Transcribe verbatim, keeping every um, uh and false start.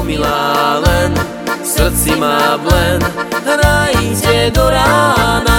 milá, len v srdci má plen. Hrajte do rána.